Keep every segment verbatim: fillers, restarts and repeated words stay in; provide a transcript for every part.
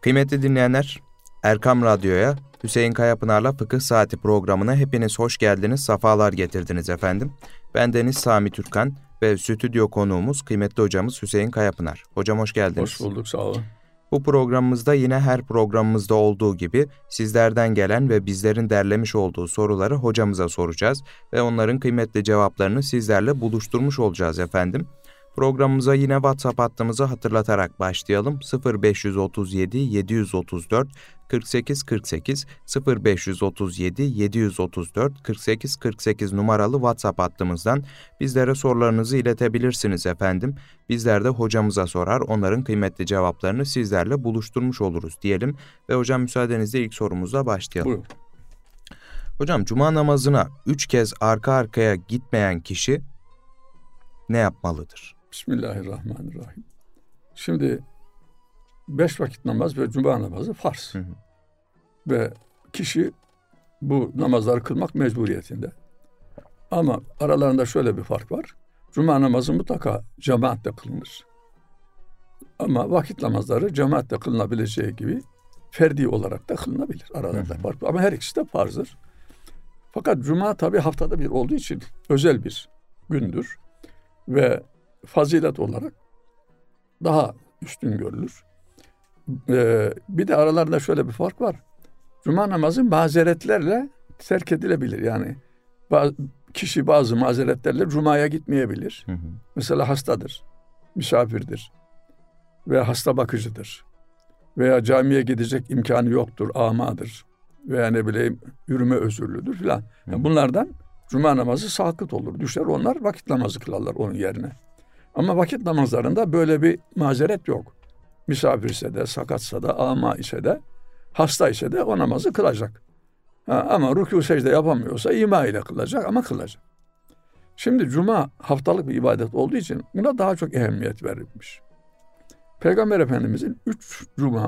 Kıymetli dinleyenler, Erkam Radyo'ya, Hüseyin Kayapınar'la Fıkıh Saati programına hepiniz hoş geldiniz, safalar getirdiniz efendim. Ben Deniz Sami Türkan ve stüdyo konuğumuz kıymetli hocamız Hüseyin Kayapınar. Hocam hoş geldiniz. Hoş bulduk, sağ olun. Bu programımızda yine her programımızda olduğu gibi sizlerden gelen ve bizlerin derlemiş olduğu soruları hocamıza soracağız ve onların kıymetli cevaplarını sizlerle buluşturmuş olacağız efendim. Programımıza yine WhatsApp hattımızı hatırlatarak başlayalım. sıfır beş otuz yedi yedi otuz dört kırk sekiz kırk sekiz sıfır beş otuz yedi yedi otuz dört kırk sekiz kırk sekiz numaralı WhatsApp hattımızdan bizlere sorularınızı iletebilirsiniz efendim. Bizler de hocamıza sorar, onların kıymetli cevaplarını sizlerle buluşturmuş oluruz diyelim. Ve hocam müsaadenizle ilk sorumuzla başlayalım. Buyurun. Hocam cuma namazına üç kez arka arkaya gitmeyen kişi ne yapmalıdır? Bismillahirrahmanirrahim. Şimdi beş vakit namaz ve cuma namazı farz. Hı hı. Ve kişi bu namazları kılmak mecburiyetinde. Ama aralarında şöyle bir fark var. Cuma namazı mutlaka cemaatle kılınır. Ama vakit namazları cemaatle kılınabileceği gibi ferdi olarak da kılınabilir. Aralarında fark var. Ama her ikisi de farzdır. Fakat cuma tabii haftada bir olduğu için özel bir gündür. Ve fazilet olarak daha üstün görülür. Ee, bir de aralarında şöyle bir fark var. Cuma namazı mazeretlerle terk edilebilir. Yani bazı, kişi bazı mazeretlerle cumaya gitmeyebilir. Hı hı. Mesela hastadır, misafirdir veya hasta bakıcıdır veya camiye gidecek imkanı yoktur, amadır veya ne bileyim yürüme özürlüdür filan. Yani bunlardan cuma namazı sakıt olur. Düşer, onlar vakit namazı kılarlar onun yerine. Ama vakit namazlarında böyle bir mazeret yok. Misafirse de, sakatsa da, ama ise de, hasta ise de o namazı kılacak. Ha, ama rükû secde yapamıyorsa ima ile kılacak ama kılacak. Şimdi cuma haftalık bir ibadet olduğu için buna daha çok ehemmiyet verilmiş. Peygamber Efendimizin üç cuma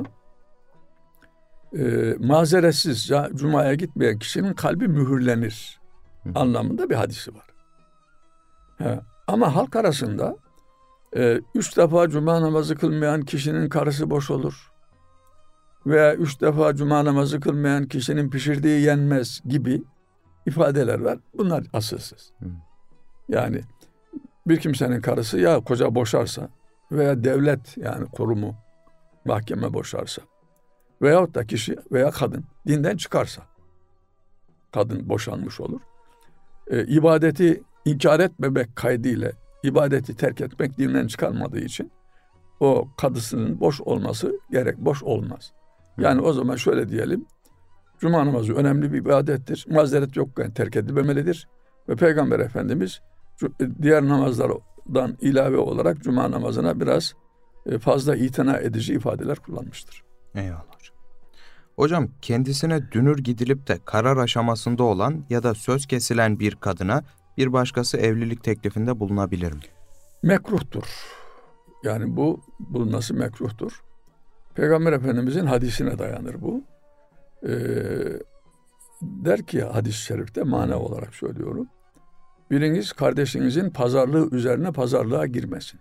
e, mazeretsiz cumaya gitmeyen kişinin kalbi mühürlenir anlamında bir hadisi var. He. Ama halk arasında e, üç defa cuma namazı kılmayan kişinin karısı boş olur veya üç defa cuma namazı kılmayan kişinin pişirdiği yenmez gibi ifadeler var. Bunlar asılsız. Hı. Yani bir kimsenin karısı ya koca boşarsa veya devlet yani kurumu mahkeme boşarsa veyahut da kişi veya kadın dinden çıkarsa kadın boşanmış olur. E, ibadeti inkar etmemek kaydıyla ibadeti terk etmek dinden çıkarmadığı için o kadısının boş olması gerek, boş olmaz. Yani o zaman şöyle diyelim, cuma namazı önemli bir ibadettir. Mazeret yokken terk edilmemelidir. Ve Peygamber Efendimiz diğer namazlardan ilave olarak cuma namazına biraz fazla itina edici ifadeler kullanmıştır. Eyvallah hocam. Hocam kendisine dünür gidilip de karar aşamasında olan ya da söz kesilen bir kadına bir başkası evlilik teklifinde bulunabilir mi? Mekruhtur. Yani bu bulunması mekruhtur. Peygamber Efendimizin hadisine dayanır bu. Ee, der ki hadis-i şerifte mana olarak söylüyorum. Biriniz kardeşinizin pazarlığı üzerine pazarlığa girmesin.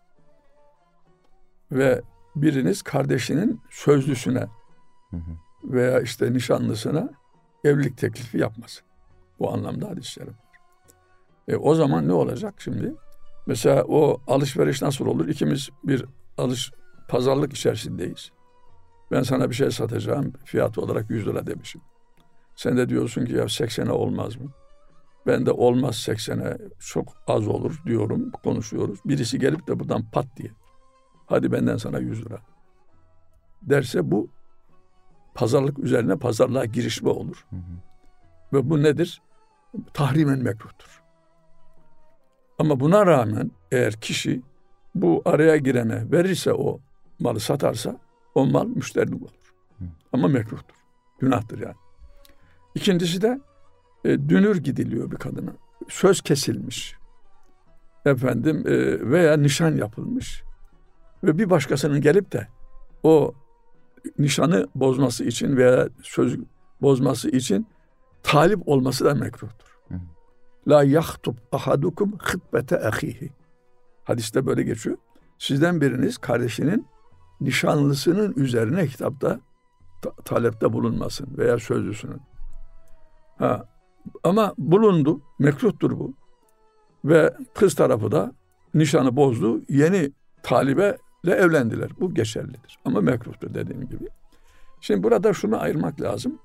Ve biriniz kardeşinin sözlüsüne hı hı. veya işte nişanlısına evlilik teklifi yapmasın. Bu anlamda hadis-i şerif. E, o zaman ne olacak şimdi? Mesela o alışveriş nasıl olur? İkimiz bir alış pazarlık içerisindeyiz. Ben sana bir şey satacağım. Fiyatı olarak yüz lira demişim. Sen de diyorsun ki ya seksene olmaz mı? Ben de olmaz seksene çok az olur diyorum. Konuşuyoruz. Birisi gelip de buradan pat diye. Hadi benden sana yüz lira. Derse bu pazarlık üzerine pazarlığa girişme olur. Hı hı. Ve bu nedir? Tahrimen mekruhtur. Ama buna rağmen eğer kişi bu araya girene verirse o malı satarsa o mal müşterinin olur. Hı. Ama mekruhtur. Günahtır yani. İkincisi de e, dünür gidiliyor bir kadına. Söz kesilmiş. Efendim e, veya nişan yapılmış. Ve bir başkasının gelip de o nişanı bozması için veya söz bozması için talip olması da mekruhtur. Hı. La yahtub ahadukum hıtbete ahihi. Hadiste böyle geçiyor. Sizden biriniz kardeşinin nişanlısının üzerine kitapta ta- talepte bulunmasın veya sözlüsünün. Ha, ama bulundu, mekruhtur bu. Ve kız tarafı da nişanı bozdu, yeni talibeyle evlendiler. Bu geçerlidir. Ama mekruhtur dediğim gibi. Şimdi burada şunu ayırmak lazım.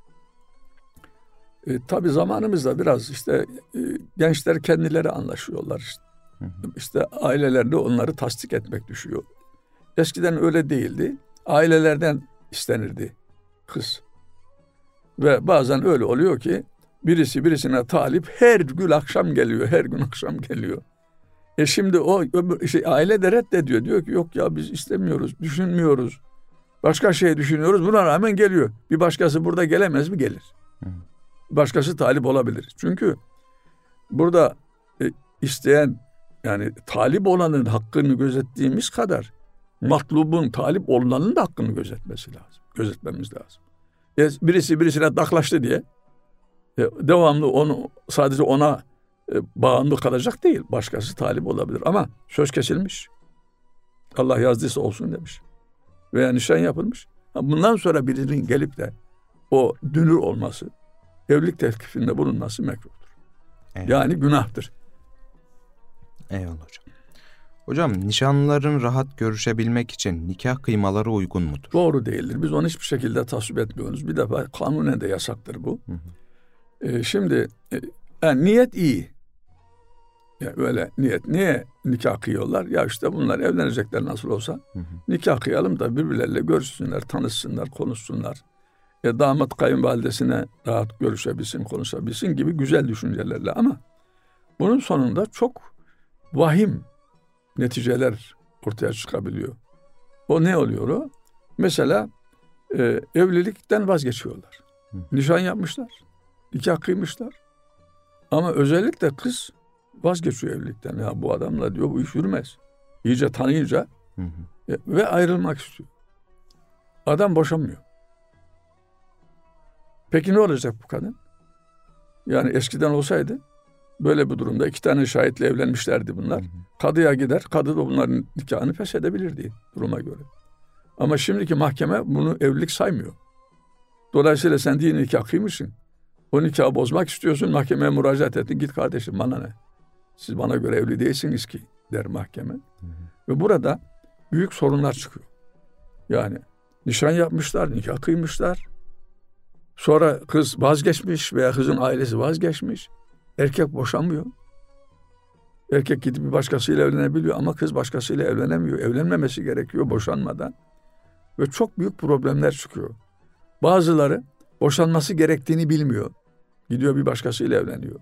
E, tabii zamanımızda biraz işte e, gençler kendileri anlaşıyorlar. İşte, hı hı. işte ailelerinde onları tasdik etmek düşüyor. Eskiden öyle değildi. Ailelerden istenirdi kız. Ve bazen öyle oluyor ki birisi birisine talip her gün akşam geliyor, her gün akşam geliyor. E şimdi o öbür, şey, aile de reddediyor. Diyor ki yok ya biz istemiyoruz, düşünmüyoruz. Başka şey düşünüyoruz. Buna rağmen geliyor. Bir başkası burada gelemez mi? Gelir. Hı. Başkası talip olabilir. Çünkü burada e, isteyen yani talip olanın hakkını gözettiğimiz kadar matlubun talip olunanın da hakkını gözetmesi lazım. Gözetmemiz lazım. E, birisi birisine daklaştı diye e, devamlı onu sadece ona e, bağımlı kalacak değil. Başkası talip olabilir ama söz kesilmiş. Allah yazdıysa olsun demiş. Veya nişan yapılmış. Bundan sonra birinin gelip de o dünür olması, evlilik teklifinde bulunması mekruhtur. Evet. Yani günahtır. Eyvallah hocam. Hocam nişanlıların rahat görüşebilmek için nikah kıymaları uygun mudur? Doğru değildir. Biz onu hiçbir şekilde tasvip etmiyoruz. Bir defa kanunen de yasaktır bu. Hı hı. Ee, şimdi e, yani niyet iyi. Yani öyle niyet. Niye nikah kıyıyorlar? Ya işte bunlar evlenecekler nasıl olsa. Hı hı. Nikah kıyalım da birbirleriyle görüşsünler, tanışsınlar, konuşsunlar. E, damat kayınvalidesine rahat görüşebilsin, konuşabilsin gibi güzel düşüncelerle ama bunun sonunda çok vahim neticeler ortaya çıkabiliyor. O ne oluyor o? Mesela e, evlilikten vazgeçiyorlar. Hı. Nişan yapmışlar, nikah kıymışlar. Ama özellikle kız vazgeçiyor evlilikten. Ya bu adamla diyor bu iş yürümez. İyice tanıyınca hı hı. E, ve ayrılmak istiyor. Adam boşanmıyor. Peki ne olacak bu kadın? Yani eskiden olsaydı böyle bir durumda iki tane şahitle evlenmişlerdi bunlar. Hı hı. Kadıya gider, kadı da bunların nikahını feshedebilirdi duruma göre. Ama şimdiki mahkeme bunu evlilik saymıyor. Dolayısıyla sen dini nikah kıymışsın. O nikahı bozmak istiyorsun, mahkemeye müracaat ettin. Git kardeşim bana ne? Siz bana göre evli değilsiniz ki der mahkeme. Hı hı. Ve burada büyük sorunlar çıkıyor. Yani nişan yapmışlar, nikah kıymışlar. Sonra kız vazgeçmiş veya kızın ailesi vazgeçmiş. Erkek boşanmıyor. Erkek gidip bir başkasıyla evlenebiliyor ama kız başkasıyla evlenemiyor. Evlenmemesi gerekiyor boşanmadan. Ve çok büyük problemler çıkıyor. Bazıları boşanması gerektiğini bilmiyor. Gidiyor bir başkasıyla evleniyor.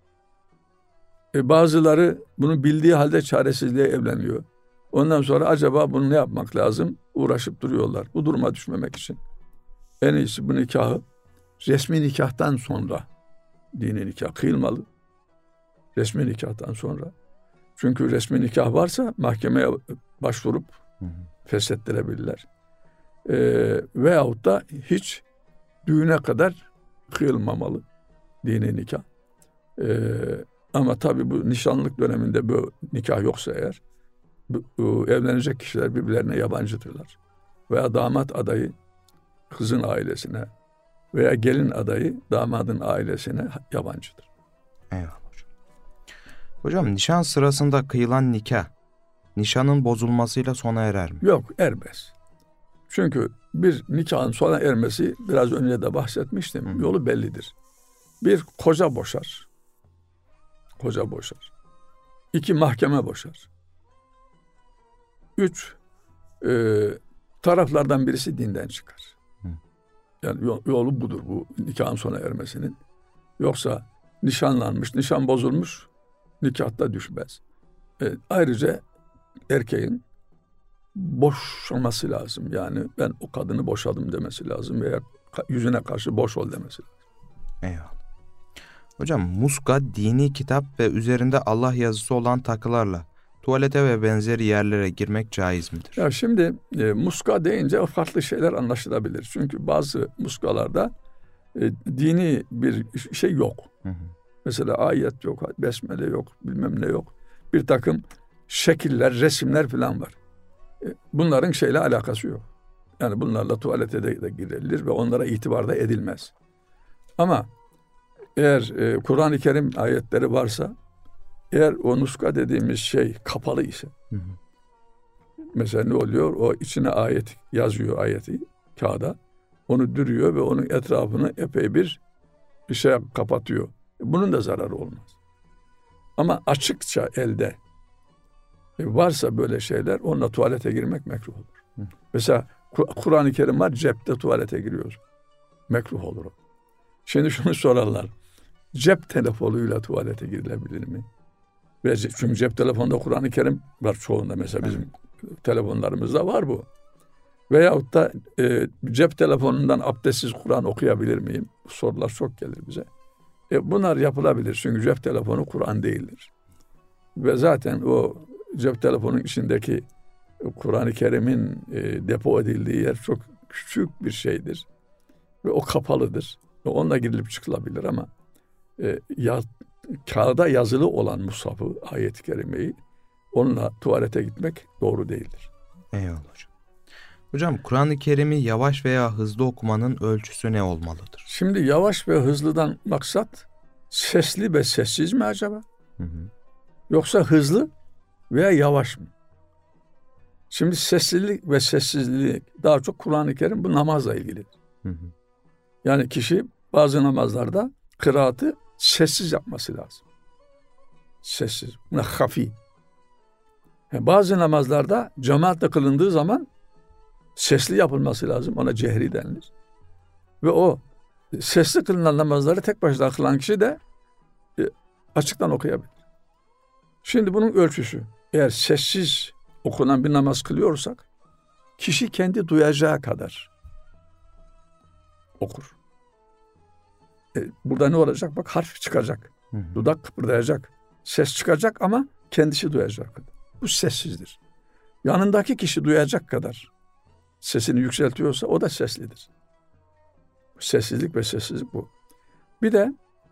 E bazıları bunu bildiği halde çaresizliğe evleniyor. Ondan sonra acaba bunu ne yapmak lazım? Uğraşıp duruyorlar. Bu duruma düşmemek için. En iyisi bu nikahı resmi nikahtan sonra dini nikah kıyılmalı. Resmi nikahtan sonra. Çünkü resmi nikah varsa mahkemeye başvurup hı hı. feshettirebilirler. Ee, veyahut da hiç düğüne kadar kıyılmamalı dini nikah. Ee, ama tabii bu nişanlık döneminde bu nikah yoksa eğer bu, bu evlenecek kişiler birbirlerine yabancıdırlar. Veya damat adayı kızın ailesine veya gelin adayı damadın ailesine yabancıdır. Eyvallah hocam. Hocam nişan sırasında kıyılan nikah nişanın bozulmasıyla sona erer mi? Yok, ermez. Çünkü bir nikahın sona ermesi biraz önce de bahsetmiştim. Hı. Yolu bellidir. Bir koca boşar. Koca boşar. İki mahkeme boşar. Üç e, taraflardan birisi dinden çıkar. Hı. Yani yolu budur bu nikahın sona ermesinin. Yoksa nişanlanmış, nişan bozulmuş, nikahta düşmez. E, ayrıca erkeğin boşanması lazım. Yani ben o kadını boşadım demesi lazım veya yüzüne karşı boş ol demesi lazım. Eyvallah. Hocam muska dini kitap ve üzerinde Allah yazısı olan takılarla tuvalete ve benzeri yerlere girmek caiz midir? Ya şimdi e, muska deyince farklı şeyler anlaşılabilir. Çünkü bazı muskalarda e, dini bir şey yok. Hı hı. Mesela ayet yok, besmele yok, bilmem ne yok. Bir takım şekiller, resimler falan var. Bunların şeyle alakası yok. Yani bunlarla tuvalete de, de girilir ve onlara itibar da edilmez. Ama eğer e, Kur'an-ı Kerim ayetleri varsa, eğer o nuska dediğimiz şey kapalı ise, hı hı. mesela ne oluyor? O içine ayet yazıyor, ayeti kağıda. Onu dürüyor ve onun etrafını epey bir bir şey kapatıyor. Bunun da zararı olmaz. Ama açıkça elde varsa böyle şeyler, onunla tuvalete girmek mekruh olur. Hı. Mesela Kur'an-ı Kerim var, cepte tuvalete giriyor. Mekruh olur o. Şimdi şunu sorarlar. Cep telefonuyla tuvalete girilebilir mi? Ve çünkü cep telefonunda Kur'an-ı Kerim var çoğunda. Mesela bizim evet. telefonlarımızda var bu. Veyahut da e, cep telefonundan abdestsiz Kur'an okuyabilir miyim? Bu sorular çok gelir bize. E, bunlar yapılabilir. Çünkü cep telefonu Kur'an değildir. Ve zaten o cep telefonun içindeki Kur'an-ı Kerim'in e, depo edildiği yer çok küçük bir şeydir. Ve o kapalıdır. Ve onunla girilip çıkılabilir ama e, ya, kağıda yazılı olan mushafı, ayet-i kerimeyi onunla tuvalete gitmek doğru değildir. Eyvallah hocam. Hocam Kur'an-ı Kerim'i yavaş veya hızlı okumanın ölçüsü ne olmalıdır? Şimdi yavaş ve hızlıdan maksat sesli ve sessiz mi acaba? Hı hı. Yoksa hızlı veya yavaş mı? Şimdi sessizlik ve sessizlik daha çok Kur'an-ı Kerim bu namazla ilgili. Hı hı. Yani kişi bazı namazlarda kıraatı sessiz yapması lazım. Sessiz. Buna hafi. Yani bazı namazlarda cemaatle kılındığı zaman sesli yapılması lazım. Ona cehri denilir. Ve o sesli kılınan namazları tek başına kılan kişi de e, açıktan okuyabilir. Şimdi bunun ölçüsü. Eğer sessiz okunan bir namaz kılıyorsak kişi kendi duyacağı kadar okur. E, burada ne olacak? Bak harf çıkacak. Hı hı. Dudak kıpırdayacak. Ses çıkacak ama kendisi duyacak kadar. Bu sessizdir. Yanındaki kişi duyacak kadar sesini yükseltiyorsa o da seslidir. Sessizlik ve sessizlik bu. Bir de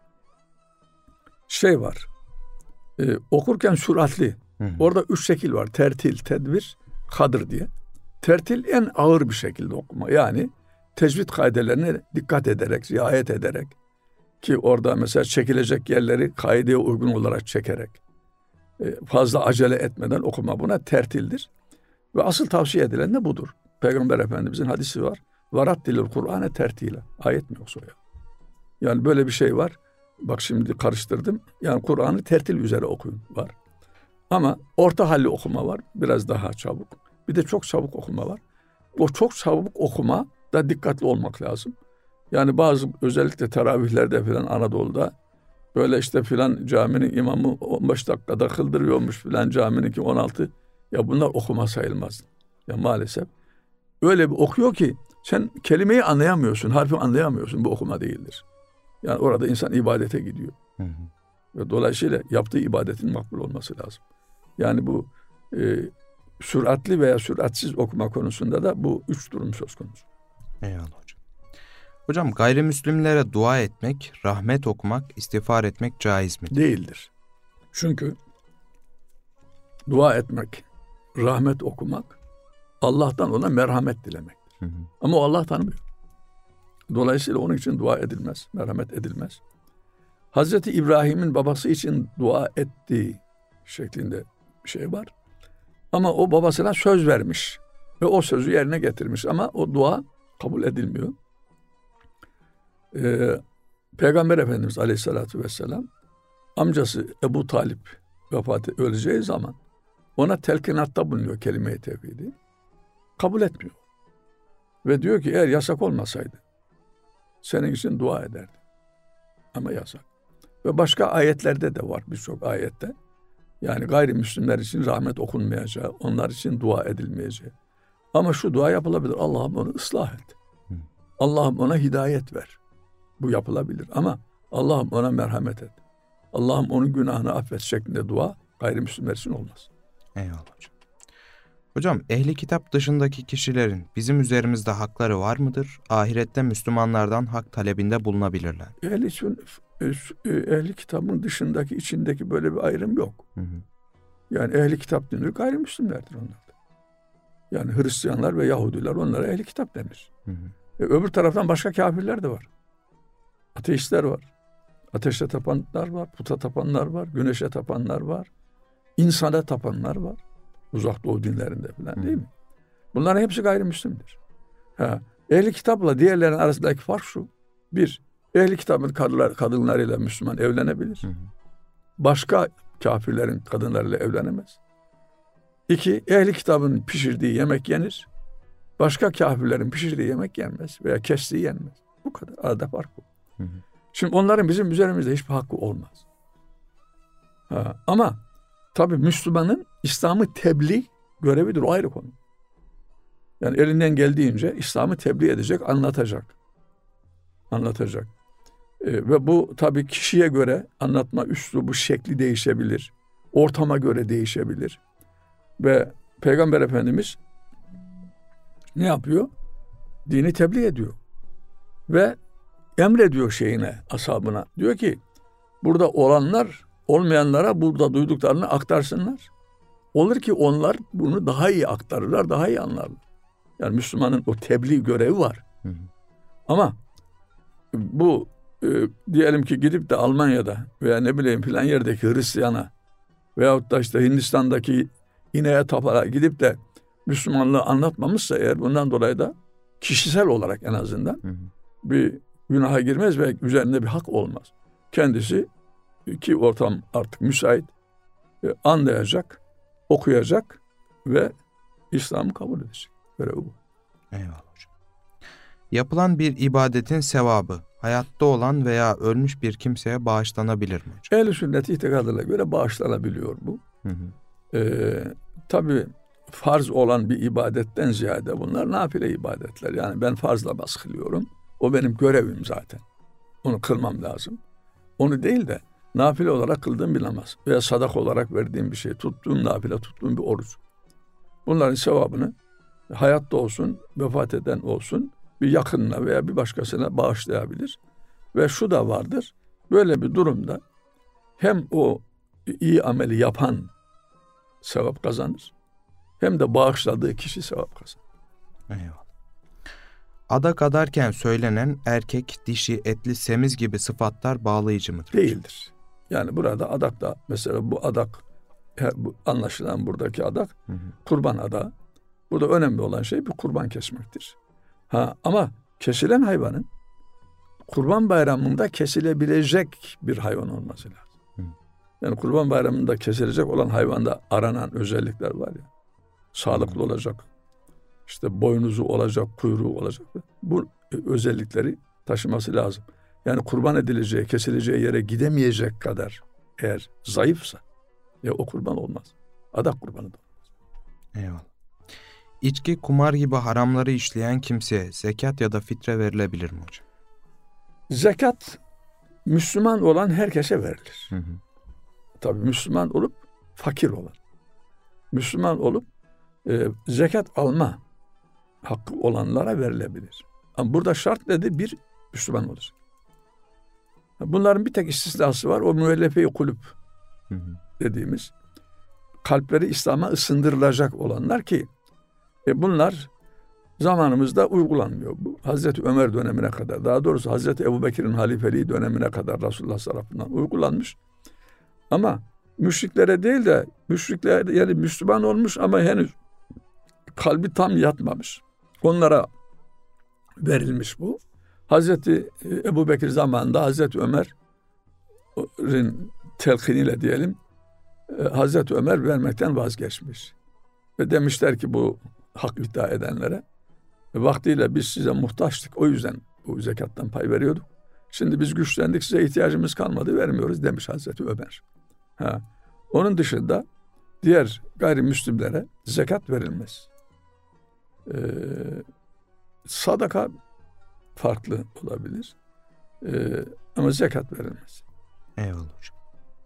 şey var. E, okurken süratli. Hı hı. Orada üç şekil var. Tertil, tedbir, kadır diye. Tertil en ağır bir şekilde okuma. Yani tecvid kaidelerine dikkat ederek, riayet ederek ki orada mesela çekilecek yerleri kaideye uygun olarak çekerek e, fazla acele etmeden okuma, buna tertildir. Ve asıl tavsiye edilen de budur. Peygamber Efendimizin hadisi var. Varattilil Kur'ane tertile. Ayet mi yoksa ya? Yani böyle bir şey var. Bak şimdi karıştırdım. Yani Kur'an'ı tertil üzere okuyun var. Ama orta halli okuma var. Biraz daha çabuk. Bir de çok çabuk okuma var. O çok çabuk okuma da dikkatli olmak lazım. Yani bazı özellikle teravihlerde filan Anadolu'da böyle işte filan caminin imamı on beş dakikada kıldırıyormuş filan caminin ki on altı. Ya bunlar okuma sayılmaz. Ya maalesef. Öyle bir okuyor ki sen kelimeyi anlayamıyorsun, harfi anlayamıyorsun. Bu okuma değildir. Yani orada insan ibadete gidiyor. Hı hı. Ve dolayısıyla yaptığı ibadetin makbul olması lazım. Yani bu e, süratli veya süratsiz okuma konusunda da bu üç durum söz konusu. Eyvallah hocam. Hocam gayrimüslimlere dua etmek, rahmet okumak, istiğfar etmek caiz midir? Değildir. Çünkü dua etmek, rahmet okumak Allah'tan ona merhamet dilemektir. Hı hı. Ama o Allah tanımıyor. Dolayısıyla onun için dua edilmez, merhamet edilmez. Hazreti İbrahim'in babası için dua ettiği şeklinde bir şey var. Ama o babasına söz vermiş ve o sözü yerine getirmiş ama o dua kabul edilmiyor. Ee, Peygamber Efendimiz Aleyhisselatü Vesselam amcası Ebu Talip vefat öleceği zaman ona telkinatta bulunuyor kelime-i tevhidi. Kabul etmiyor. Ve diyor ki eğer yasak olmasaydı senin için dua ederdi. Ama yasak. Ve başka ayetlerde de var, birçok ayette. Yani gayrimüslimler için rahmet okunmayacağı, onlar için dua edilmeyeceği. Ama şu dua yapılabilir. Allah'ım onu ıslah et. Allah'ım ona hidayet ver. Bu yapılabilir ama Allah'ım ona merhamet et. Allah'ım onun günahını affet şeklinde dua gayrimüslimler için olmaz. Eyvallah hocam. Hocam ehli kitap dışındaki kişilerin bizim üzerimizde hakları var mıdır? Ahirette Müslümanlardan hak talebinde bulunabilirler. Ehli, ehli kitabın dışındaki içindeki böyle bir ayrım yok. Hı hı. Yani ehli kitap denir gayrimüslimlerdir onlar da. Yani Hristiyanlar ve Yahudiler onlara ehli kitap denir. Hı hı. E, öbür taraftan başka kafirler de var. Ateistler var. Ateşe tapanlar var, puta tapanlar var, güneşe tapanlar var. İnsana tapanlar var. Uzak Doğu dinlerinde falan değil mi? Bunların hepsi gayrimüslimdir. Ha, ehli kitapla diğerlerinin arasındaki fark şu. Bir, ehli kitabın kadınlar, kadınlarıyla Müslüman evlenebilir. Hı hı. Başka kafirlerin kadınlarıyla evlenemez. İki, ehli kitabın pişirdiği yemek yenir. Başka kafirlerin pişirdiği yemek yenmez veya kestiği yenmez. Bu kadar. Arada fark bu. Hı hı. Şimdi onların bizim üzerimizde hiçbir hakkı olmaz. Ha, ama tabii Müslümanın İslam'ı tebliğ görevidir. O ayrı konu. Yani elinden geldiğince İslam'ı tebliğ edecek, anlatacak. Anlatacak. Ee, ve bu tabii kişiye göre anlatma üslubu, şekli değişebilir. Ortama göre değişebilir. Ve Peygamber Efendimiz ne yapıyor? Dini tebliğ ediyor. Ve emrediyor şeyine, ashabına. Diyor ki burada olanlar olmayanlara burada duyduklarını aktarsınlar. Olur ki onlar bunu daha iyi aktarırlar, daha iyi anlarlar. Yani Müslümanın o tebliğ görevi var. Hı hı. Ama bu e, diyelim ki gidip de Almanya'da veya ne bileyim filan yerdeki Hristiyana veyahut da işte Hindistan'daki ineğe tapara gidip de Müslümanlığı anlatmamışsa eğer bundan dolayı da kişisel olarak en azından hı hı. bir günaha girmez ve üzerinde bir hak olmaz. Kendisi ki ortam artık müsait e, anlayacak, okuyacak ve İslam'ı kabul edecek. Böyle bu. Eyvallah hocam. Yapılan bir ibadetin sevabı hayatta olan veya ölmüş bir kimseye bağışlanabilir mi hocam? Ehl-i sünnet itikadına göre bağışlanabiliyor bu. Hı hı. Ee, tabii farz olan bir ibadetten ziyade bunlar nafile ibadetler. Yani ben farz namaz kılıyorum. O benim görevim zaten. Onu kılmam lazım. Onu değil de nafile olarak kıldığım bir namaz veya sadak olarak verdiğim bir şey, tuttuğum nafile, tuttuğum bir oruç. Bunların sevabını hayatta olsun, vefat eden olsun bir yakınına veya bir başkasına bağışlayabilir. Ve şu da vardır, böyle bir durumda hem o iyi ameli yapan sevap kazanır, hem de bağışladığı kişi sevap kazanır. Eyvallah. Adak adarken söylenen erkek, dişi, etli, semiz gibi sıfatlar bağlayıcı mıdır? Değildir. Yani burada adak da mesela bu adak, bu anlaşılan buradaki adak hı hı. kurban adağı. Burada önemli olan şey bir kurban kesmektir. Ha, ama kesilen hayvanın kurban bayramında kesilebilecek bir hayvan olması lazım. Hı. Yani kurban bayramında kesilecek olan hayvanda aranan özellikler var ya. Sağlıklı hı. olacak. İşte boynuzu olacak, kuyruğu olacak. Bu özellikleri taşıması lazım. Yani kurban edileceği, kesileceği yere gidemeyecek kadar eğer zayıfsa ya o kurban olmaz. Adak kurbanı da olmaz. Eyvallah. İçki, kumar gibi haramları işleyen kimseye zekat ya da fitre verilebilir mi hocam? Zekat Müslüman olan herkese verilir. Hı hı. Tabii Müslüman olup fakir olan. Müslüman olup e, zekat alma hakkı olanlara verilebilir. Ama burada şart nedir? Bir, Müslüman olacak. Bunların bir tek istisnası var. O müellefe-i kulüp hı hı. dediğimiz kalpleri İslam'a ısındırılacak olanlar ki e bunlar zamanımızda uygulanmıyor. Bu Hazreti Ömer dönemine kadar, daha doğrusu Hazreti Ebubekir'in halifeliği dönemine kadar Resulullah tarafından uygulanmış. Ama müşriklere değil de müşrikler yani Müslüman olmuş ama henüz kalbi tam yatmamış. Onlara verilmiş bu. Hazreti Ebubekir zamanında Hazreti Ömer'in telkiniyle diyelim Hazreti Ömer vermekten vazgeçmiş. Ve demişler ki bu hak iddia edenlere vaktiyle biz size muhtaçtık. O yüzden bu zekattan pay veriyorduk. Şimdi biz güçlendik, size ihtiyacımız kalmadı, vermiyoruz demiş Hazreti Ömer. Ha. Onun dışında diğer gayrimüslimlere zekat verilmez. Ee, sadaka farklı olabilir. Ee, ama zekat verilmez. Eyvallah hocam.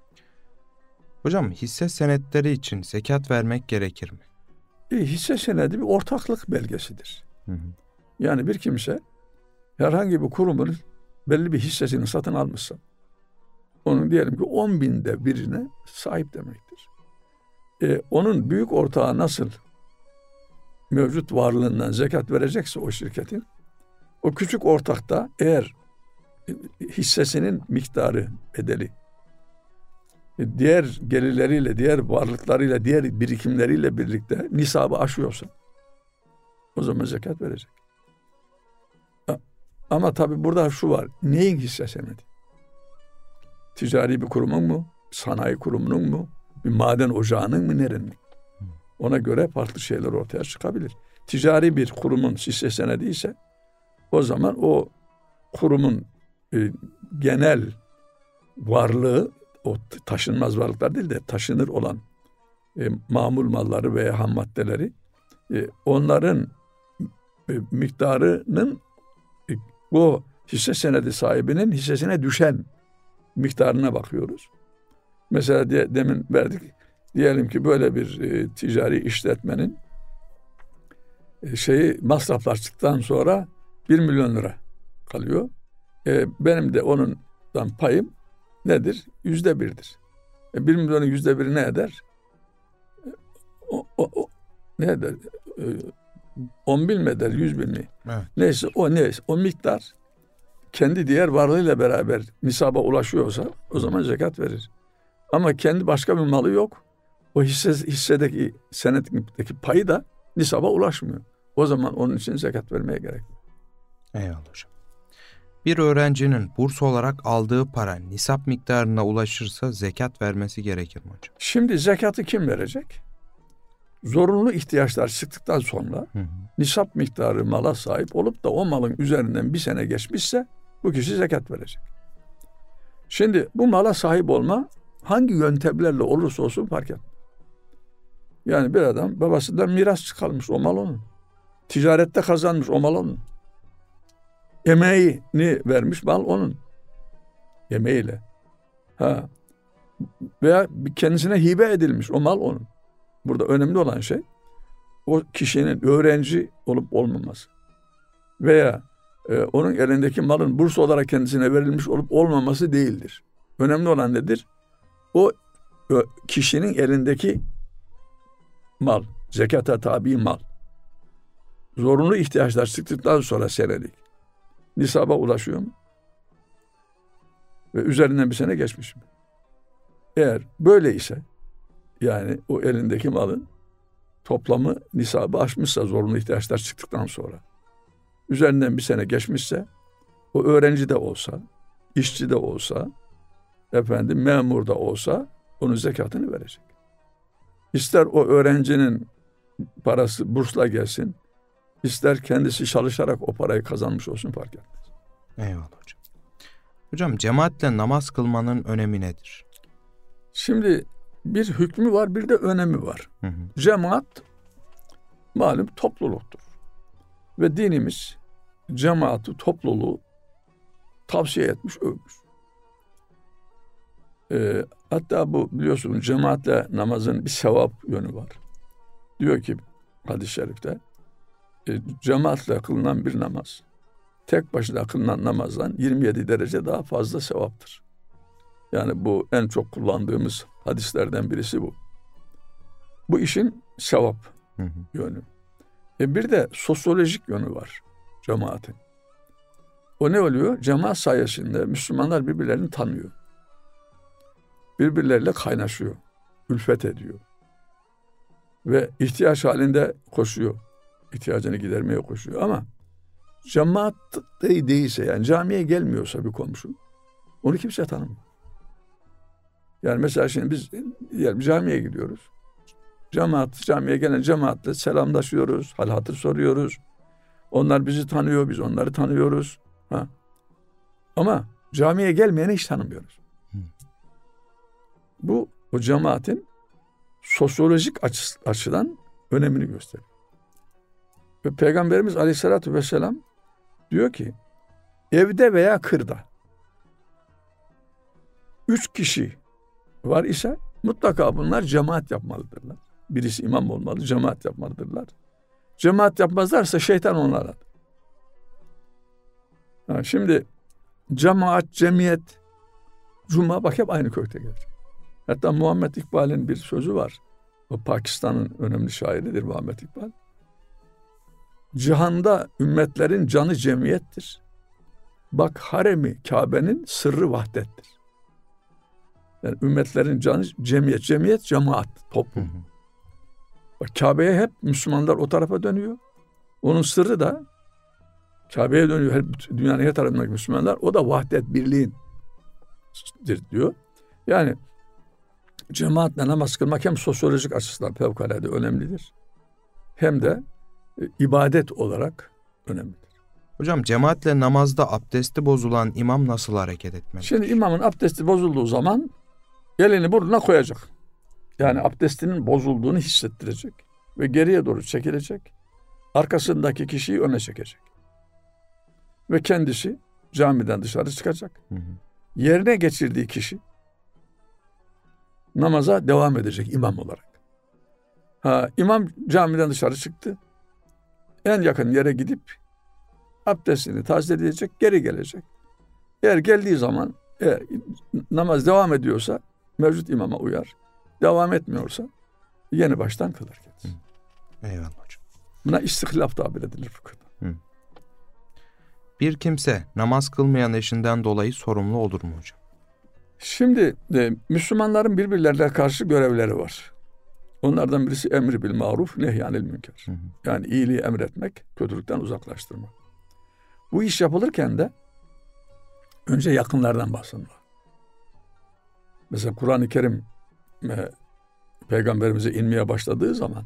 Hocam hisse senetleri için zekat vermek gerekir mi? E, hisse senedi bir ortaklık belgesidir. Hı hı. Yani bir kimse herhangi bir kurumun belli bir hissesini satın almışsa onun diyelim ki on binde birine sahip demektir. E, onun büyük ortağı nasıl mevcut varlığından zekat verecekse o şirketin, o küçük ortakta eğer hissesinin miktarı, bedeli diğer gelirleriyle, diğer varlıklarıyla, diğer birikimleriyle birlikte nisabı aşıyorsa o zaman zekat verecek. Ama tabii burada şu var. Neyin hisse senedi? Ticari bir kurumun mu? Sanayi kurumunun mu? Bir maden ocağının mı? Nerenin? Ona göre farklı şeyler ortaya çıkabilir. Ticari bir kurumun hisse senedi ise o zaman o kurumun e, genel varlığı, o taşınmaz varlıklar değil de taşınır olan e, mamul malları veya ham maddeleri, e, onların e, miktarının e, o hisse senedi sahibinin hissesine düşen miktarına bakıyoruz. Mesela diye, demin verdik. Diyelim ki böyle bir e, ticari işletmenin e, şeyi masraflar çıktıktan sonra bir milyon lira kalıyor. E, benim de onundan payım nedir? Yüzde birdir. E, bir milyonun yüzde biri ne eder? E, o, o, o, ne eder? E, on bin mi eder? Yüz bin mi? Evet. Neyse o neyse. O miktar kendi diğer varlığıyla beraber nisaba ulaşıyorsa o zaman zekat verir. Ama kendi başka bir malı yok. O hisse, hissedeki senetteki payı da nisaba ulaşmıyor. O zaman onun için zekat vermeye gerek yok. Eyvallah hocam. Bir öğrencinin burs olarak aldığı para nisap miktarına ulaşırsa zekat vermesi gerekir mi hocam? Şimdi zekatı kim verecek? Zorunlu ihtiyaçlar çıktıktan sonra hı hı. nisap miktarı mala sahip olup da o malın üzerinden bir sene geçmişse bu kişi zekat verecek. Şimdi bu mala sahip olma hangi yöntemlerle olursa olsun fark etmez. Yani bir adam babasından miras çıkarmış, o mal onun. Ticarette kazanmış, o mal onun. Emeğini vermiş, mal onun. Emeğiyle. Ha. Veya kendisine hibe edilmiş, o mal onun. Burada önemli olan şey o kişinin öğrenci olup olmaması. Veya e, onun elindeki malın burs olarak kendisine verilmiş olup olmaması değildir. Önemli olan nedir? O ö, kişinin elindeki mal, zekata tabi mal. Zorunlu ihtiyaçlar çıktıktan sonra senelik nisaba ulaşıyor mu? Ve üzerinden bir sene geçmiş mi? Eğer böyle ise, yani o elindeki malın toplamı nisabı aşmışsa zorunlu ihtiyaçlar çıktıktan sonra, üzerinden bir sene geçmişse, o öğrenci de olsa, işçi de olsa, efendim memur da olsa onun zekatını verecek. İster o öğrencinin parası bursla gelsin, ister kendisi çalışarak o parayı kazanmış olsun, fark etmez. Eyvallah hocam. Hocam cemaatle namaz kılmanın önemi nedir? Şimdi bir hükmü var, bir de önemi var. Hı hı. Cemaat malum topluluktur. Ve dinimiz cemaati, topluluğu tavsiye etmiş, övmüş. Ee, hatta bu biliyorsunuz cemaatle namazın bir sevap yönü var. Diyor ki hadis-i şerifte, e, cemaatle kılınan bir namaz tek başına kılınan namazdan yirmi yedi derece daha fazla sevaptır. Yani bu en çok kullandığımız hadislerden birisi bu. Bu işin sevap hı hı. yönü. E bir de sosyolojik yönü var cemaatin. O ne oluyor? Cemaat sayesinde Müslümanlar birbirlerini tanıyor. Birbirleriyle kaynaşıyor. Ülfet ediyor. Ve ihtiyaç halinde koşuyor. İhtiyacını gidermeye koşuyor. Ama cemaat değilse, yani camiye gelmiyorsa bir komşu, onu kimse tanımıyor. Yani mesela şimdi biz diyelim camiye gidiyoruz. Cemaat, camiye gelen cemaatle selamlaşıyoruz, hal hatır soruyoruz. Onlar bizi tanıyor, biz onları tanıyoruz. Ha. Ama camiye gelmeyeni hiç tanımıyoruz. Hı. Bu o cemaatin sosyolojik açı, açıdan önemini gösteriyor. Ve Peygamberimiz Aleyhisselatü Vesselam diyor ki, evde veya kırda üç kişi var ise mutlaka bunlar cemaat yapmalıdırlar. Birisi imam olmalı, cemaat yapmalıdırlar. Cemaat yapmazlarsa şeytan onlara. Ha, şimdi cemaat, cemiyet, cuma bak hep aynı kökte gelir. Hatta Muhammed İkbal'in bir sözü var. O Pakistan'ın önemli şairidir Muhammed İkbal. Cihanda ümmetlerin canı cemiyettir. Bak haremi Kabe'nin sırrı vahdettir. Yani ümmetlerin canı cemiyet, cemiyet cemaat, toplum. Hı hı. Bak Kabe'ye hep Müslümanlar o tarafa dönüyor. Onun sırrı da Kabe'ye dönüyor. Her, dünyanın her tarafındaki Müslümanlar, o da vahdet, birliğindir diyor. Yani cemaatle namaz kılmak hem sosyolojik açısından fevkalade önemlidir. Hem de e, ibadet olarak önemlidir. Hocam cemaatle namazda abdesti bozulan imam nasıl hareket etmeli? Şimdi imamın abdesti bozulduğu zaman elini burnuna koyacak. Yani abdestinin bozulduğunu hissettirecek. Ve geriye doğru çekilecek. Arkasındaki kişiyi öne çekecek. Ve kendisi camiden dışarı çıkacak. Hı hı. Yerine geçirdiği kişi namaza devam edecek imam olarak. Ha, imam camiden dışarı çıktı. En yakın yere gidip abdestini tazeleyecek, geri gelecek. Eğer geldiği zaman eğer namaz devam ediyorsa mevcut imama uyar. Devam etmiyorsa yeni baştan kılar. Hı. Eyvallah hocam. Buna istihlaf tabir edilir fıkıhta. Hı. Bir kimse namaz kılmayan eşinden dolayı sorumlu olur mu hocam? Şimdi de, Müslümanların birbirlerine karşı görevleri var. Onlardan birisi emri bil maruf, nehyanil münker. Hı hı. Yani iyiliği emretmek, kötülükten uzaklaştırmak. Bu iş yapılırken de önce yakınlardan bahsedilir. Mesela Kur'an-ı Kerim e, Peygamberimize inmeye başladığı zaman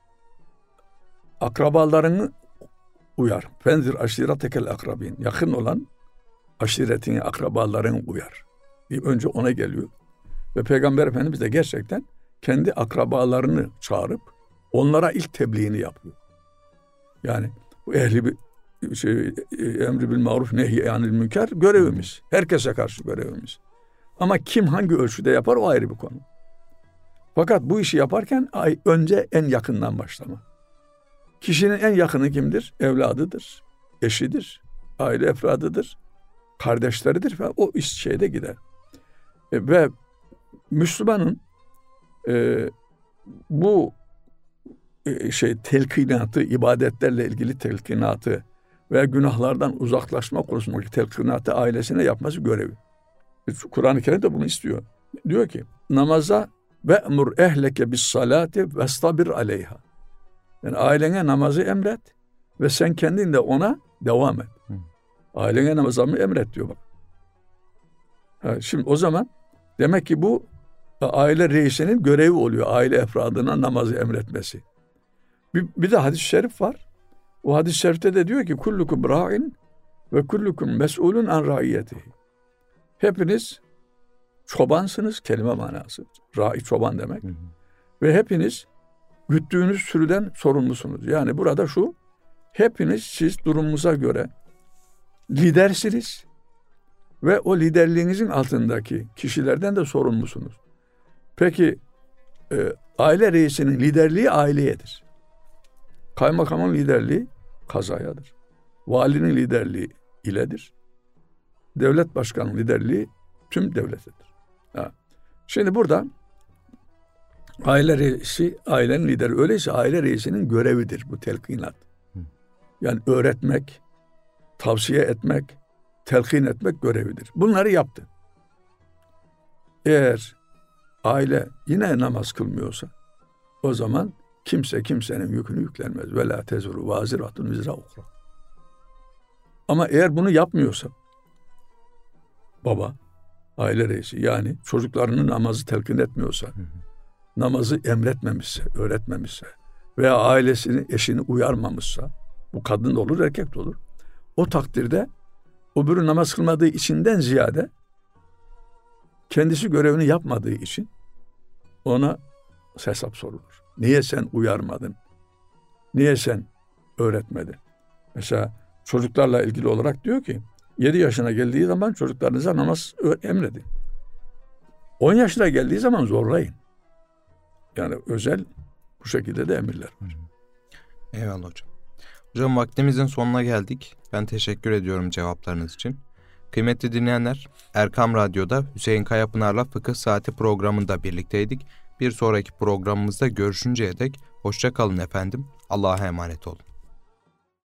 akrabalarını uyar. Fenzir aşiretekel akrabin. Yakın olan aşiretini, akrabalarını uyar. Bir önce ona geliyor. Ve Peygamber Efendimiz de gerçekten kendi akrabalarını çağırıp onlara ilk tebliğini yapıyor. Yani bu ehli bir şey, emri bil maruf nehyanil münker görevimiz. Herkese karşı görevimiz. Ama kim hangi ölçüde yapar o ayrı bir konu. Fakat bu işi yaparken önce en yakından başlama. Kişinin en yakını kimdir? Evladıdır, eşidir, aile efradıdır, kardeşleridir ve o iş şeyde gider. E, ve Müslümanın e, bu e, şey telkinatı, ibadetlerle ilgili telkinatı veya günahlardan uzaklaşma konusundaki telkinatı ailesine yapması görevi. Kur'an-ı Kerim de bunu istiyor. Diyor ki namaza ve'mur ehleke bis salati vestabir aleyha. Yani ailene namazı emret ve sen kendin de ona devam et. Hı. Ailene namazı emret diyor bak. Ha, şimdi o zaman demek ki bu aile reisinin görevi oluyor. Aile efradına namazı emretmesi. Bir, bir de hadis-i şerif var. O hadis-i şerifte de diyor ki kullukum ra'in ve kullukum mes'ulun an raiyetihi. Hepiniz çobansınız, kelime manası. Ra'i çoban demek. Hı hı. Ve hepiniz güttüğünüz sürüden sorumlusunuz. Yani burada şu, hepiniz siz durumunuza göre lidersiniz ve o liderliğinizin altındaki kişilerden de sorumlusunuz. Peki e, aile reisinin liderliği aileyedir. Kaymakamın liderliği kazayadır. Valinin liderliği iledir. Devlet başkanının liderliği tüm devletedir. Ha. Şimdi burada aile reisi, ailenin lideri. Öyleyse aile reisinin görevidir bu telkinat. Yani öğretmek, tavsiye etmek, telkin etmek görevidir. Bunları yaptı. Eğer aile yine namaz kılmıyorsa o zaman kimse kimsenin yükünü yüklenmez. Ve la tezuru vaziratun vizra ukra. Ama eğer bunu yapmıyorsa baba, aile reisi yani çocuklarının namazı telkin etmiyorsa, hı hı. namazı emretmemişse, öğretmemişse veya ailesini, eşini uyarmamışsa, bu kadın da olur, erkek de olur. O takdirde öbürü namaz kılmadığı içinden ziyade kendisi görevini yapmadığı için ona hesap sorulur. Niye sen uyarmadın? Niye sen öğretmedin? Mesela çocuklarla ilgili olarak diyor ki yedi yaşına geldiği zaman çocuklarınıza namaz emredin. on yaşına geldiği zaman zorlayın. Yani özel bu şekilde de emirler var. Eyvallah hocam. Hocam vaktimizin sonuna geldik. Ben teşekkür ediyorum cevaplarınız için. Kıymetli dinleyenler, Erkam Radyo'da Hüseyin Kayapınar'la Fıkıh Saati programında birlikteydik. Bir sonraki programımızda görüşünceye dek hoşça kalın efendim. Allah'a emanet olun.